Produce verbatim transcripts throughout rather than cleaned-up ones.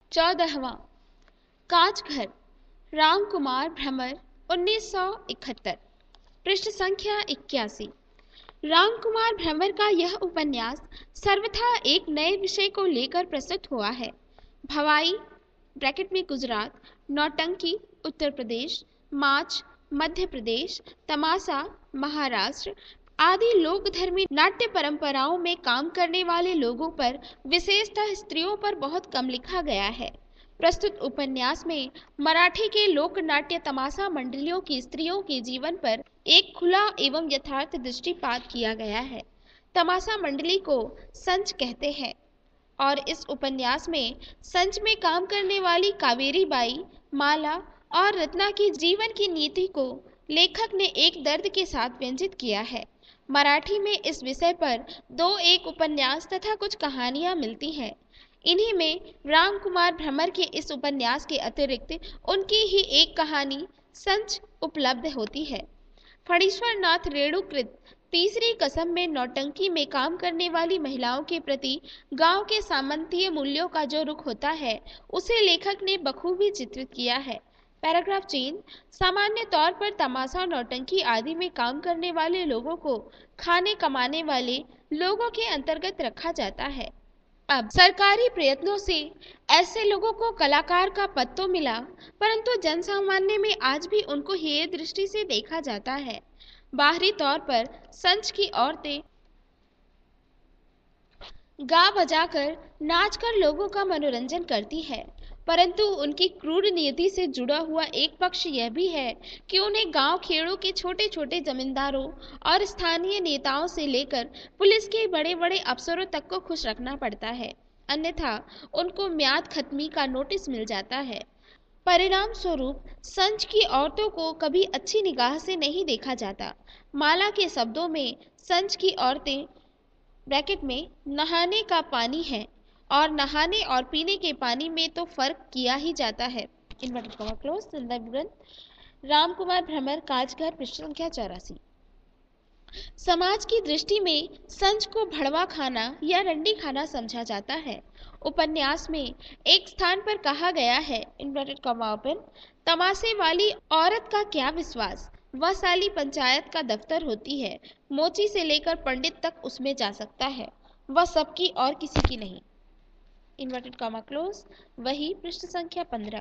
चौदहवां काचघर, राम कुमार भ्रमर, उन्नीस सौ इकहत्तर। पृष्ठ संख्या इक्यासी। राम कुमार भ्रमर का यह उपन्यास सर्वथा एक नए विषय को लेकर प्रस्तुत हुआ है। भवाई ब्रैकेट में गुजरात, नौटंकी उत्तर प्रदेश, माच मध्य प्रदेश, तमाशा महाराष्ट्र आदि लोकधर्मी नाट्य परंपराओं में काम करने वाले लोगों पर, विशेषतः स्त्रियों पर बहुत कम लिखा गया है। प्रस्तुत उपन्यास में मराठी के लोक नाट्य तमाशा मंडलियों की स्त्रियों के जीवन पर एक खुला एवं यथार्थ दृष्टिपात किया गया है। तमाशा मंडली को संच कहते हैं और इस उपन्यास में संच में काम करने वाली कावेरी बाई, माला और रत्ना की जीवन की नीति को लेखक ने एक दर्द के साथ व्यंजित किया है। मराठी में इस विषय पर दो एक उपन्यास तथा कुछ कहानियां मिलती हैं। इन्हीं में राम कुमार भ्रमर के इस उपन्यास के अतिरिक्त उनकी ही एक कहानी संच उपलब्ध होती है। फणीश्वर नाथ रेणुकृत तीसरी कसम में नौटंकी में काम करने वाली महिलाओं के प्रति गांव के सामंतीय मूल्यों का जो रुख होता है, उसे लेखक ने बखूबी चित्रित किया है। Paragraph change. सामान्य तौर पर तमाशा, नौटंकी आदि में काम करने वाले लोगों को खाने कमाने वाले लोगों के अंतर्गत रखा जाता है। अब सरकारी प्रयत्नों से ऐसे लोगों को कलाकार का पद तो मिला, परंतु जनसामान्य में आज भी उनको हेय दृष्टि से देखा जाता है। बाहरी तौर पर संच की औरतें गा बजाकर नाचकर लोगों का मनोरंजन करती है, परंतु उनकी क्रूर नियति से जुड़ा हुआ एक पक्ष यह भी है कि उन्हें गांव खेड़ों के छोटे छोटे जमींदारों और स्थानीय नेताओं से लेकर पुलिस के बड़े बड़े अफसरों तक को खुश रखना पड़ता है, अन्यथा उनको म्याद खत्मी का नोटिस मिल जाता है। परिणाम स्वरूप संच की औरतों को कभी अच्छी निगाह से नहीं देखा जाता। माला के शब्दों में संच की औरतें ब्रैकेट में नहाने का पानी है और नहाने और पीने के पानी में तो फर्क किया ही जाता है। Inverted comma close. संदर्भ ग्रंथ राम कुमार भ्रमर, काचघर, पृष्ठ संख्या चौरासी। समाज की दृष्टि में संच को भड़वा खाना या रंडी खाना समझा जाता है। उपन्यास में एक स्थान पर कहा गया है इन्वर्टेड कॉमा ओपन, तमाशे वाली औरत का क्या विश्वास, वह साली पंचायत का दफ्तर होती है, मोची से लेकर पंडित तक उसमें जा सकता है, वह सबकी और किसी की नहीं। Inverted comma close. वही पृष्ठ संख्या पंद्रह।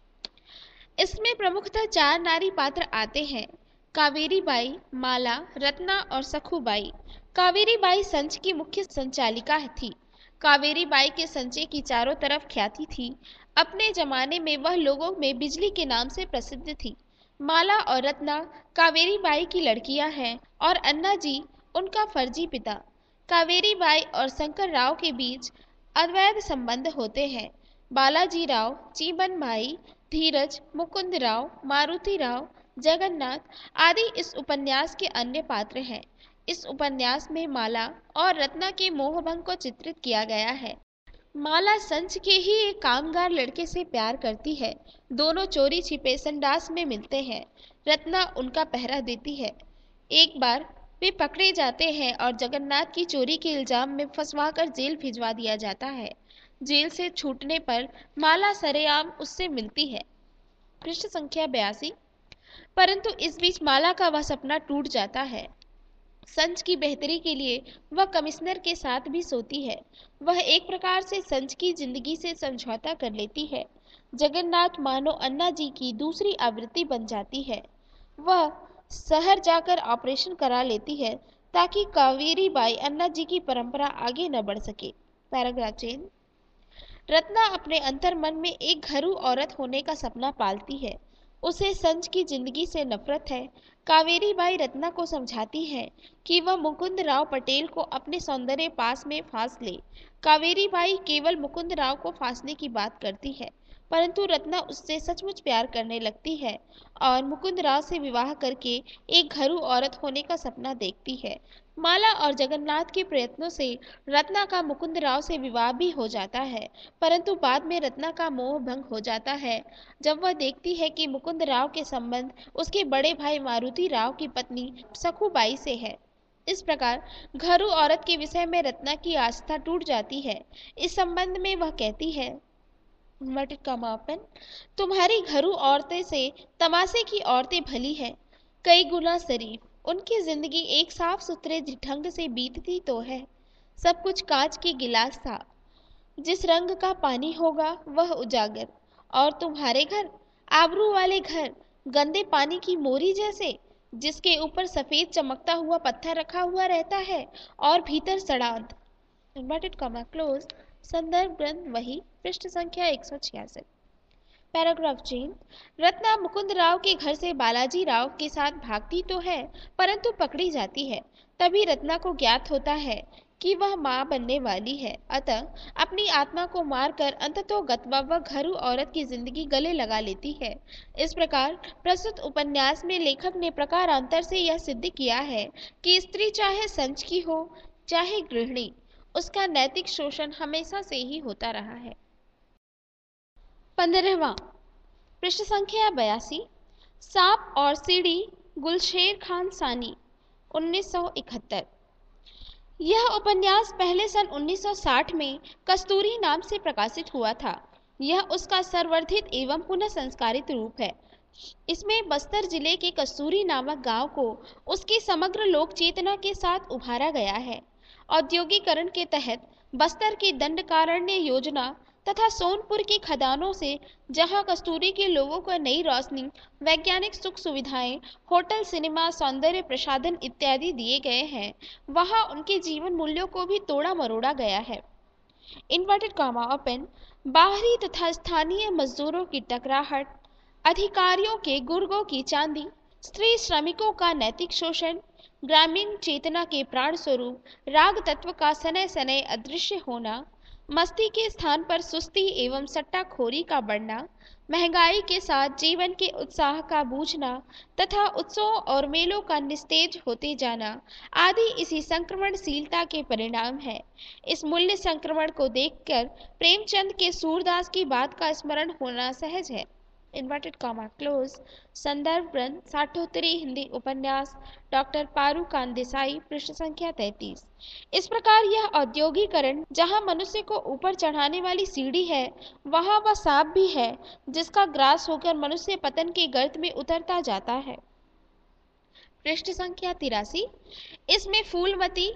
इसमें प्रमुखतः चार नारी पात्र आते हैं, कावेरी बाई, माला, रत्ना और सखुबाई। कावेरी बाई संच की मुख्य संचालिका थी। कावेरी बाई के संचे की चारों तरफ ख्याति थी। अपने जमाने में वह लोगों में बिजली के नाम से प्रसिद्ध थी। माला और रत्ना कावेरी बाई की लड़कियां हैं और अन्ना जी उनका फर्जी पिता। कावेरी बाई और शंकर राव के बीच अवैध संबंध होते हैं। बालाजी राव, चीबन भाई, धीरज, मुकुंद राव, मारुति राव, जगन्नाथ आदि इस उपन्यास के अन्य पात्र हैं। इस उपन्यास में माला और रत्ना के मोहभंग को चित्रित किया गया है। माला संच के ही एक कामगार लड़के से प्यार करती है। दोनों चोरी छिपे संडास में मिलते हैं। रत्ना उनका पहरा देती है। एक बार वे पकड़े जाते हैं और जगन्नाथ की चोरी के इल्जाम में फंसवाकर जेल भिजवा दिया जाता है। जेल से छूटने पर माला सरेआम उससे मिलती है। पृष्ठ संख्या बयासी। परंतु इस बीच माला का वह सपना टूट जाता है। संच की बेहतरी के लिए वह कमिश्नर के साथ भी सोती है। वह एक प्रकार से संच की जिंदगी से समझौता कर लेती है। जगन्नाथ मानो अन्ना जी की दूसरी आवृत्ति बन जाती है। वह शहर जाकर ऑपरेशन करा लेती है ताकि कावेरी बाई अन्ना जी की परंपरा आगे न बढ़ सके। Paragraph chain. रत्ना अपने अंतर मन में एक घरू औरत होने का सपना पालती है। उसे संच की जिंदगी से नफरत है। कावेरी बाई रत्ना को समझाती है कि वह मुकुंद राव पटेल को अपने सौंदर्य पास में फांस ले। कावेरी बाई केवल मुकुंद राव को फांसने की बात करती है, परंतु रत्ना उससे सचमुच प्यार करने लगती है और मुकुंद राव से विवाह करके एक घरू औरत होने का सपना देखती है। माला और जगन्नाथ के प्रयत्नों से रत्ना का मुकुंद राव से विवाह भी हो जाता है, परंतु बाद में रत्ना का मोह भंग हो जाता है जब वह देखती है कि मुकुंद राव के संबंध उसके बड़े भाई मारुति राव की पत्नी सखुबाई से है। इस प्रकार घरू औरत के विषय में रत्ना की आस्था टूट जाती है। इस संबंध में वह कहती है, इन्वर्टेड कॉमा ओपन, तुम्हारी घरू औरतें से तमाशे की औरतें भली है, कई गुना शरीफ। उनकी जिंदगी एक साफ सुथरे ढंग से बीतती तो है, सब कुछ कांच के गिलास था, जिस रंग का पानी होगा वह उजागर। और तुम्हारे घर, आबरू वाले घर, गंदे पानी की मोरी जैसे, जिसके ऊपर सफेद चमकता हुआ पत्थर रखा हुआ रहता है और भीतर सड़ांध। Inverted comma close. संदर्भ ग्रंथ वही, पृष्ठ संख्या एक सौ छियासठ। Paragraph change. रत्ना मुकुंद राव के घर से बालाजी राव के साथ भागती तो है, परंतु पकड़ी जाती है। तभी रत्ना को ज्ञात होता है कि वह मां बनने वाली है, अतः अपनी आत्मा को मारकर अंततोगत्वा वह घरू औरत की जिंदगी गले लगा लेती है। इस प्रकार प्रस्तुत उपन्यास में लेखक ने प्रकारांतर से यह सिद्ध किया है कि स्त्री चाहे संच की हो चाहे गृहिणी, उसका नैतिक शोषण हमेशा से ही होता रहा है। पंद्रहवां, पृष्ठ संख्या बयासी। सांप और सीढ़ी, गुलशेर खान सानी, उन्नीस सौ इकहत्तर। यह उपन्यास पहले सन उन्नीस सौ साठ में कस्तूरी नाम से प्रकाशित हुआ था। यह उसका सर्वर्धित एवं पुनः संस्कारित रूप है। इसमें बस्तर जिले के कस्तूरी नामक गांव को उसकी समग्र लोक चेतना के साथ उभारा गया है। औद्योगिकरण के तहत बस्तर की दंडकारण्य योजना तथा सोनपुर की खदानों से जहां कस्तूरी के लोगों को नई रोशनी, वैज्ञानिक सुख सुविधाएं, होटल, सिनेमा, सौंदर्य प्रसाधन इत्यादि दिए गए हैं, वहां उनके जीवन मूल्यों को भी तोड़ा मरोड़ा गया है। Inverted comma open. बाहरी तथा स्थानीय मजदूरों की टकराहट, अधिकारियों के गुर्गों की चांदी, स्त्री श्रमिकों का नैतिक शोषण, ग्रामीण चेतना के प्राण स्वरूप राग तत्व का सनय सनय अदृश्य होना, मस्ती के स्थान पर सुस्ती एवं सट्टाखोरी का बढ़ना, महंगाई के साथ जीवन के उत्साह का बूझना तथा उत्सवों और मेलों का निस्तेज होते जाना आदि इसी संक्रमणशीलता के परिणाम है। इस मूल्य संक्रमण को देखकर प्रेमचंद के सूरदास की बात का स्मरण होना सहज है। Inverted comma close. संदर्भ ग्रंथ साठोत्तरी हिंदी उपन्यास डॉक्टर पारूकांत देसाई, पृष्ठ संख्या तैंतीस। इस प्रकार यह औद्योगिकरण जहां मनुष्य को ऊपर चढ़ाने वाली सीढ़ी है, वहां वह सांप भी है जिसका ग्रास होकर मनुष्य पतन के गर्त में उतरता जाता है। पृष्ठ संख्या तिरासी। इसमें फूलमती,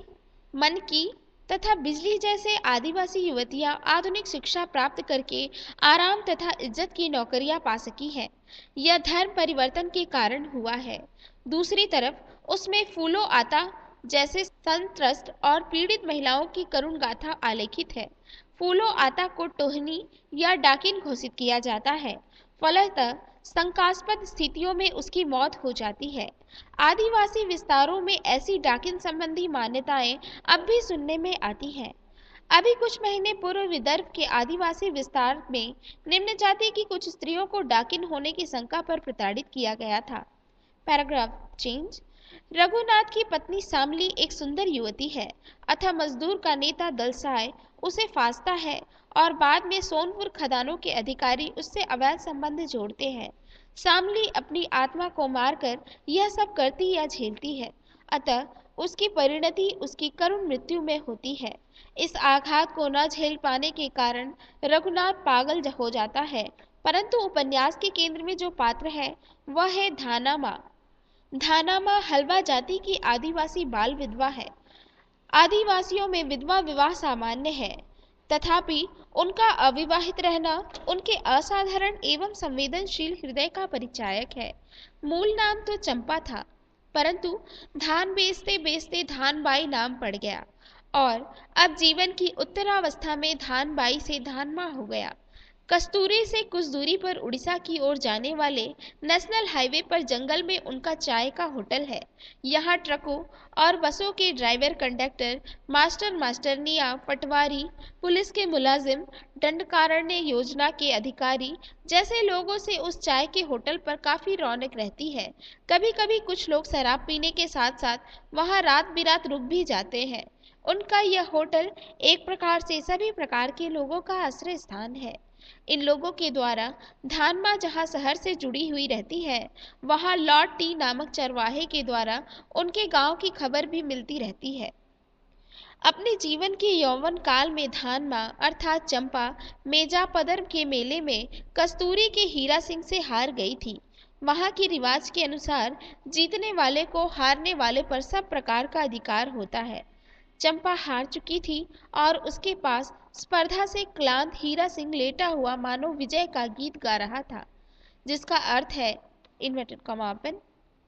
मनकी तथा बिजली जैसे आदिवासी युवतियां आधुनिक शिक्षा प्राप्त करके आराम तथा इज्जत की नौकरियां पा सकी हैं। यह धर्म परिवर्तन के कारण हुआ है। दूसरी तरफ उसमें फूलो आता जैसे संत्रस्त और पीड़ित महिलाओं की करुण गाथा आलेखित है। फूलो आता को टोहनी या डाकिन घोषित किया जाता है, फलतः शंकास्पद स्थितियों में उसकी मौत हो जाती है। आदिवासी विस्तारों में ऐसी डाकिन संबंधी मान्यताएं अब भी सुनने में आती हैं। अभी कुछ महीने पूर्व विदर्भ के आदिवासी विस्तार में निम्न जाति की कुछ स्त्रियों को डाकिन होने की शंका पर प्रताड़ित किया गया था। Paragraph change. रघुनाथ की पत्नी सामली एक सुंदर युवती है, अतः मजदूर का नेता दलसाय उसे फांसता है और बाद में सोनपुर खदानों के अधिकारी उससे अवैध संबंध जोड़ते हैं। सामली अपनी आत्मा को मारकर यह सब करती या झेलती है, अतः उसकी परिणति उसकी करुण मृत्यु में होती है। इस आघात को न झेल पाने के कारण रघुनाथ पागल हो जाता है, परंतु उपन्यास के केंद्र में जो पात्र है वह है धाना माँ। धाना माँ हलवा जाति की आदिवासी बाल विधवा है। आदिवासियों में विधवा विवाह सामान्य है, तथापि उनका अविवाहित रहना उनके असाधारण एवं संवेदनशील हृदय का परिचायक है। मूल नाम तो चंपा था, परंतु धान बेचते बेचते धानबाई नाम पड़ गया और अब जीवन की उत्तरावस्था में धानबाई से धानमा हो गया। कस्तूरी से कुछ दूरी पर उड़ीसा की ओर जाने वाले नेशनल हाईवे पर जंगल में उनका चाय का होटल है। यहाँ ट्रकों और बसों के ड्राइवर, कंडक्टर, मास्टर मास्टरनियाँ, पटवारी, पुलिस के मुलाजिम, दंडकारण्य योजना के अधिकारी जैसे लोगों से उस चाय के होटल पर काफी रौनक रहती है। कभी कभी कुछ लोग शराब पीने के साथ साथ वहाँ रात बिरात रुक भी जाते हैं। उनका यह होटल एक प्रकार से सभी प्रकार के लोगों का आश्रय स्थान है। इन लोगों के द्वारा धानमा जहां शहर से जुड़ी हुई रहती है, वहां लॉर्ड टी नामक चरवाहे के द्वारा उनके गांव की खबर भी मिलती रहती है। अपने जीवन के यौवन काल में धानमा अर्थात चंपा मेजापदर के मेले में कस्तूरी के हीरा सिंह से हार गई थी। वहां के रिवाज के अनुसार जीतने वाले को हारने वाले पर सब प्रकार का अधिकार होता है। चंपा हार चुकी थी और उसके पास स्पर्धा से क्लांत हीरा सिंह लेटा हुआ मानो विजय का गीत गा रहा था, जिसका अर्थ है इन्वर्टेड कॉमा ओपन,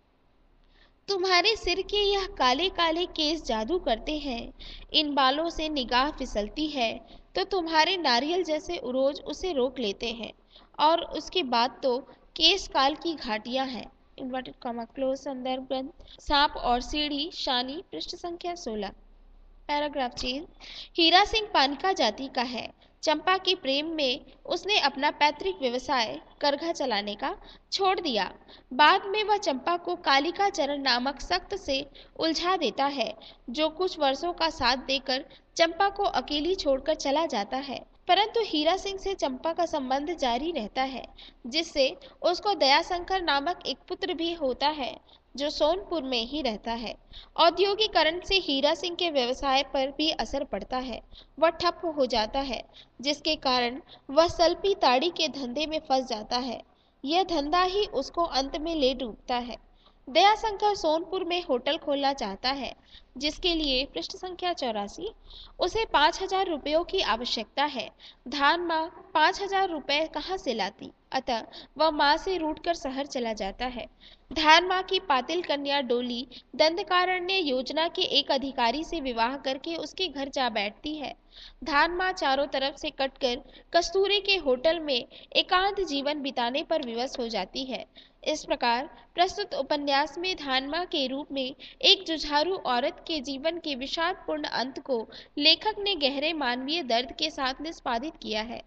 तुम्हारे सिर के यह काले काले केस जादू करते हैं, इन बालों से निगाह फिसलती है तो तुम्हारे नारियल जैसे उरोज उसे रोक लेते हैं, और उसके बाद तो केस काल की घाटियां हैं। इन्वर्टेड कॉमा क्लोज संदर्भ ग्रंथ सांप और सीढ़ी शानी पृष्ठ संख्या सोलह। Paragraph change. हीरा सिंह पानका जाति का है। चंपा के प्रेम में उसने अपना पैतृक व्यवसाय करघा चलाने का छोड़ दिया। बाद में वह चंपा को कालिका चरण नामक सख्त से उलझा देता है, जो कुछ वर्षों का साथ देकर चंपा को अकेली छोड़कर चला जाता है। परंतु हीरा सिंह से चंपा का संबंध जारी रहता है, जिससे उसको दयाशंकर नामक एक पुत्र भी होता है, जो सोनपुर में ही रहता है। औद्योगिकरण से हीरा सिंह के व्यवसाय पर भी असर पड़ता है। वह ठप हो जाता है, जिसके कारण वह सल्पी ताड़ी के धंधे में फंस जाता है। यह धंधा ही उसको अंत में ले डूबता है। दयाशंकर सोनपुर में होटल खोलना चाहता है, जिसके लिए पृष्ठ संख्या चौरासी उसे पाँच हजार रुपयों की आवश्यकता है। धान माँ पाँच हजार रुपये कहाँ से लाती, अतः वह माँ से रूठकर शहर चला जाता है। धान माँ की पातिल कन्या डोली दंडकारण्य योजना के एक अधिकारी से विवाह करके उसके घर जा बैठती है। धान माँ चारों तरफ से कटकर कस्तूरी के होटल में एकांत जीवन बिताने पर विवश हो जाती है। इस प्रकार प्रस्तुत उपन्यास में धानमा के रूप में एक जुझारू औरत के जीवन के विषादपूर्ण अंत को लेखक ने गहरे मानवीय दर्द के साथ निष्पादित किया है।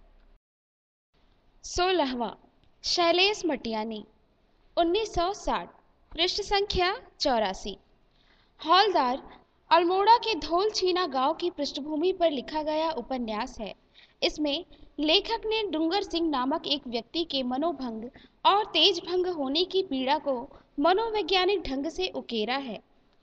सोलहवां शैलेश मटियानी उन्नीस सौ साठ पृष्ठ संख्या चौरासी। हौलदार अल्मोड़ा के धौल छीना गांव की पृष्ठभूमि पर लिखा गया उपन्यास है। इसमें लेखक ने डूंगर सिंह नामक एक व्यक्ति के मनोभंग और तेज भंग होने की पीड़ा को मनोवैज्ञानिक ढंग से उकेरा है।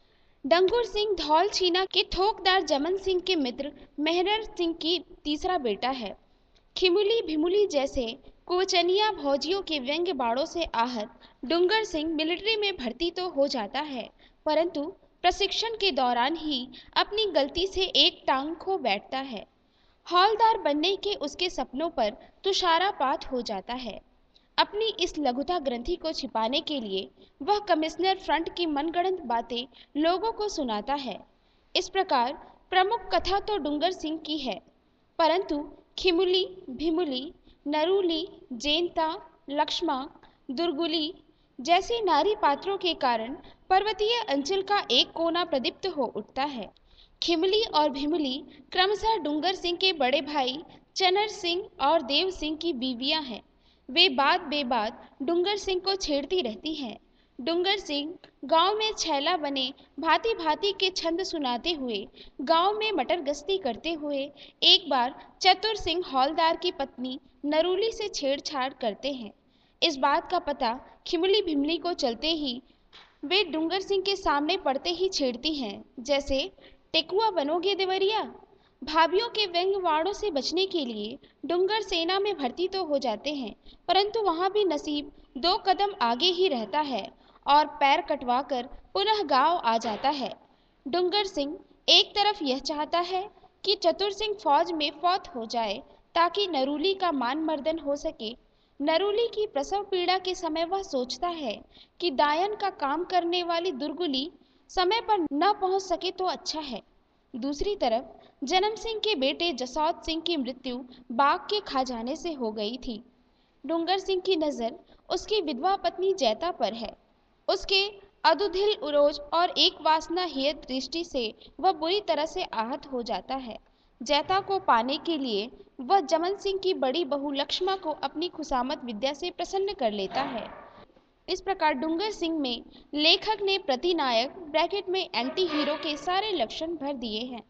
डंगुर सिंह धौल छीना के थोकदार जमन सिंह के मित्र मेहर सिंह की तीसरा बेटा है। खिमुली भिमुली जैसे कुवचनिया भौजियों के व्यंग्य बाड़ों से आहत डूंगर सिंह मिलिट्री में भर्ती तो हो जाता है, परंतु प्रशिक्षण के दौरान ही अपनी गलती से एक टांग खो बैठता है। हौलदार बनने के उसके सपनों पर तुषारापात हो जाता है। अपनी इस लघुता ग्रंथि को छिपाने के लिए वह कमिश्नर फ्रंट की मनगढ़ंत बातें लोगों को सुनाता है। इस प्रकार प्रमुख कथा तो डूंगर सिंह की है, परंतु खिमुली भिमुली नरूली जेनता लक्ष्मा दुर्गुली जैसी नारी पात्रों के कारण पर्वतीय अंचल का एक कोना प्रदीप्त हो उठता है। खिमली और भिमली क्रमशः डूंगर सिंह के बड़े भाई चनर सिंह और देव सिंह की बीवियां हैं। वे बात बेबात डूंगर सिंह को छेड़ती रहती हैं। डूंगर सिंह गांव में छैला बने भांति भांति के छंद सुनाते हुए गांव में मटर गश्ती करते हुए एक बार चतुर सिंह हौलदार की पत्नी नरूली से छेड़छाड़ करते हैं। इस बात का पता खिमली भिमली को चलते ही वे डूंगर सिंह के सामने पड़ते ही छेड़ती हैं, जैसे टेकुआ बनोगे देवरिया। भाभियों के व्यंग्यवाड़ों से बचने के लिए डूंगर सेना में भर्ती तो हो जाते हैं, परंतु वहां भी नसीब दो कदम आगे ही रहता है और पैर कटवाकर पुनः गांव आ जाता है। डूंगर सिंह एक तरफ यह चाहता है कि चतुर सिंह फौज में फौत हो जाए ताकि नरूली का मान मर्दन हो सके। नरूली की प्रसव पीड़ा के समय वह सोचता है कि दायन का काम करने वाली दुर्गुली समय पर न पहुंच सके तो अच्छा है। दूसरी तरफ जन्म सिंह के बेटे जसौत सिंह की मृत्यु बाघ के खा जाने से हो गई थी। डूंगर सिंह की नज़र उसकी विधवा पत्नी जैता पर है। उसके अदुधिल उरोज और एक वासना हियत दृष्टि से वह बुरी तरह से आहत हो जाता है। जैता को पाने के लिए वह जमन सिंह की बड़ी बहू लक्ष्मा को अपनी खुशामद विद्या से प्रसन्न कर लेता है। इस प्रकार डूंगर सिंह में लेखक ने प्रतिनायक ब्रैकेट में एंटी हीरो के सारे लक्षण भर दिए हैं।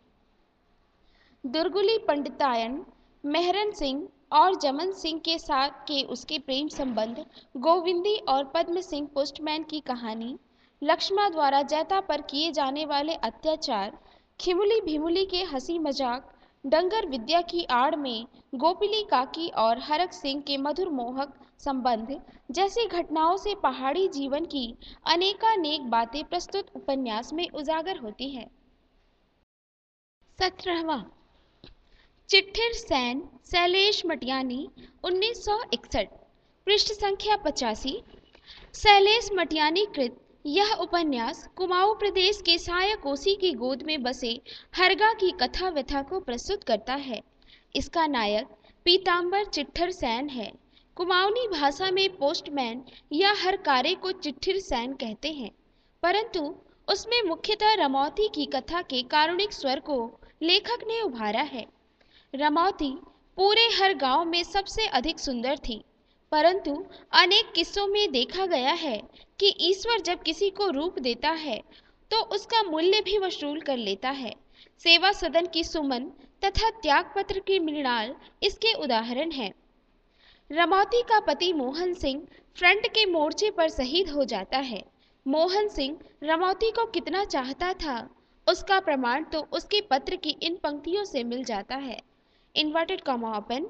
दुर्गुली पंडितायन मेहरन सिंह और जमन सिंह के साथ के उसके प्रेम संबंध, गोविंदी और पद्म सिंह पोस्टमैन की कहानी, लक्ष्मा द्वारा जैता पर किए जाने वाले अत्याचार, खिमुली भिमुली के हंसी मजाक, डंगर विद्या की आड़ में गोपिली काकी और हरक सिंह के मधुर मोहक संबंध जैसी घटनाओं से पहाड़ी जीवन की अनेकानेक बातें प्रस्तुत उपन्यास में उजागर होती है। सत्रहवां चिट्ठिर सेन शैलेश मटियानी उन्नीस सौ इकसठ, पृष्ठ संख्या पचासी। शैलेश मटियानी कृत यह उपन्यास कुमाऊं प्रदेश के सायाकोसी की गोद में बसे हरगा की कथा व्यथा को प्रस्तुत करता है। इसका नायक पीताम्बर चिट्ठर सेन है। कुमाऊनी भाषा में पोस्टमैन या हरकारे को चिट्ठिर सेन कहते हैं, परंतु उसमें मुख्यतः रमौती की कथा के कारुणिक स्वर को लेखक ने उभारा है। रमौती पूरे हर गांव में सबसे अधिक सुंदर थी, परंतु अनेक किस्सों में देखा गया है कि ईश्वर जब किसी को रूप देता है तो उसका मूल्य भी वसूल कर लेता है। सेवा सदन की सुमन तथा त्यागपत्र की मृणाल इसके उदाहरण हैं। रमौती का पति मोहन सिंह फ्रंट के मोर्चे पर शहीद हो जाता है। मोहन सिंह रमौती को कितना चाहता था, उसका प्रमाण तो उसके पत्र की इन पंक्तियों से मिल जाता है। Inverted comma open.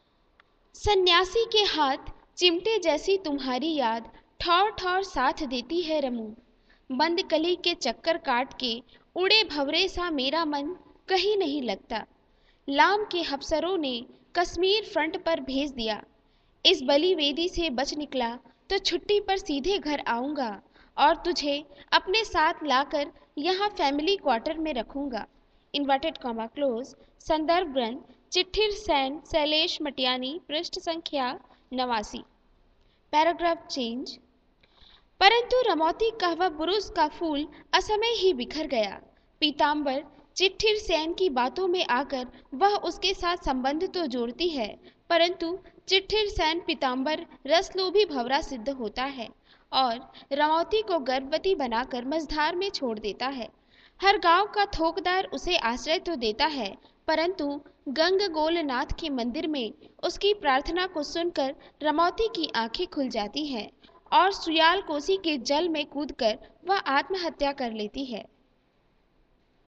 सन्यासी के हाथ चिमटे जैसी तुम्हारी याद ठौर ठौर साथ देती है रमू। बंद कली के चक्कर काट के उड़े भंवरे सा मेरा मन कहीं नहीं लगता। लाम के अफसरों ने कश्मीर फ्रंट पर भेज दिया। इस बलि वेदी से बच निकला तो छुट्टी पर सीधे घर आऊंगा और तुझे अपने साथ लाकर यहाँ फैमिली क्वार्टर में रखूंगा। Inverted comma close. संदर्भ ग्रंथ चिट्ठिर सेन शैलेश मटियानी, पृष्ठ संख्या नवासी। Paragraph change. परंतु रमौती का वह बुरुस का फूल असमय ही बिखर गया। पीताम्बर चिट्ठिर सेन की बातों में आकर वह उसके साथ संबंध तो जोड़ती है, परंतु चिट्ठिर सेन पीताम्बर रसलोभी भंवरा सिद्ध होता है और रमौती को गर्भवती बनाकर मझधार में छोड़ देता है। हर गांव का थोकदार उसे आश्रय तो देता है, परंतु गंगगोलनाथ के मंदिर में उसकी प्रार्थना को सुनकर रमौती की आंखें खुल जाती हैं और सुयाल कोसी के जल में कूदकर वह आत्महत्या कर लेती है।